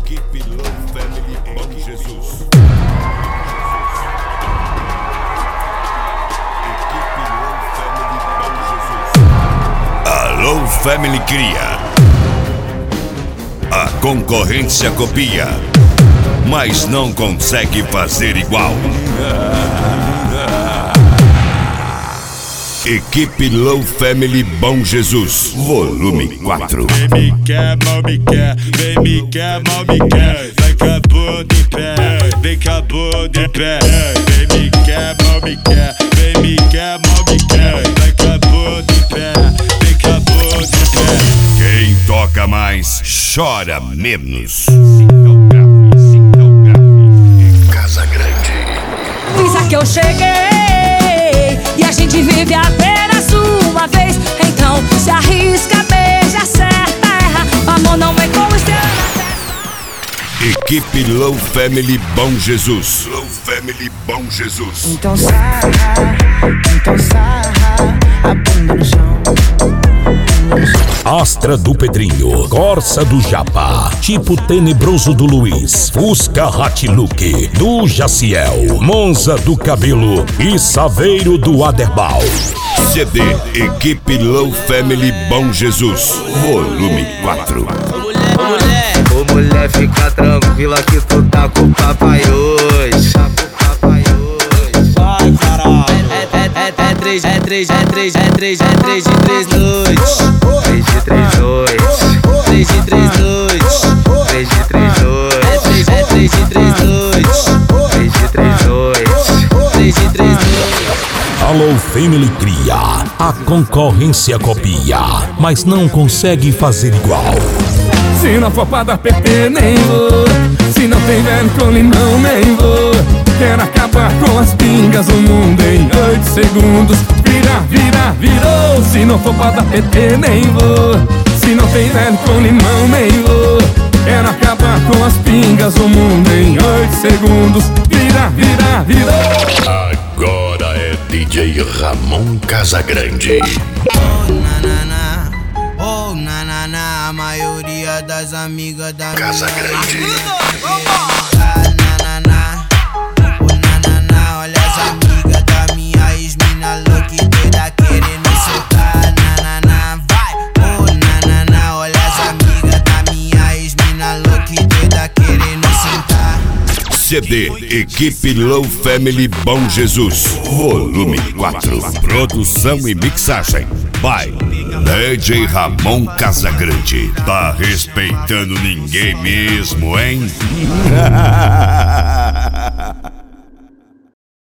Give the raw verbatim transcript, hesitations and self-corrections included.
Equipe Low Family Bom Jesus. Equipe Low Family Bom Jesus. A Low Family cria. A concorrência copia, mas não consegue fazer igual. Equipe Low Family Bom Jesus, volume quatro. Vem me quer, mal me quer, vem me quer, mal me quer. Vai com a bunda em pé, vem com a bunda em pé. Vem me quer, mal me quer, vem me quer, mal me quer. Vai com a bunda em pé, vem com a bunda em pé. Quem toca mais, chora menos. Casa Grande. Pensa que eu cheguei e a gente vive apenas uma vez. Então se arrisca, beija, acerta, erra. O amor não vem com estrela na testa. Equipe Low Family Bom Jesus. Low Family Bom Jesus. Então sarra, então sarra a bunda no chão. Astra do Pedrinho, Corsa do Japa, Tipo Tenebroso do Luiz, Fusca Hatlook do Jaciel, Monza do Cabelo e Saveiro do Aderbal. C D Equipe Low Family Bom Jesus, volume quatro. Ô mulher, ô mulher, fica tranquila que tu tá com o papai hoje. Vai, caralho. É, é, é, é três, é três, é três, é três, é três de três noites. Três de três noites. Três de três noites. Três de três noites. É três, é três de três noites. Três de três noites. Três de três noites. A Low Family cria, a concorrência copia, mas não consegue fazer igual. Se não for pra dar P T, nem vou. Se não tem velho com limão, nem vou. Quero acabar com as pingas, o mundo em oito segundos. Vira, vira, virou. Se não for pra dar P T, nem vou. Se não tem velho com limão, nem vou. Quero acabar com as pingas, o mundo em oito segundos. Vira, vira, virou. Agora é D J Ramon Casagrande. Oh, nanana, oh, nanana, a maioria das amigas da Casagrande. minha nanana, oh, nanana, olha as amigas da minha ex-mina louca e doida querendo soltar. Nanana, vai, oh, nanana, olha as amigas da minha ex-mina louca e doida querendo sentar. C D Equipe Low Family Bom Jesus, volume quatro. Produção e mixagem by D J Ramon Casagrande. Tá respeitando ninguém mesmo, hein?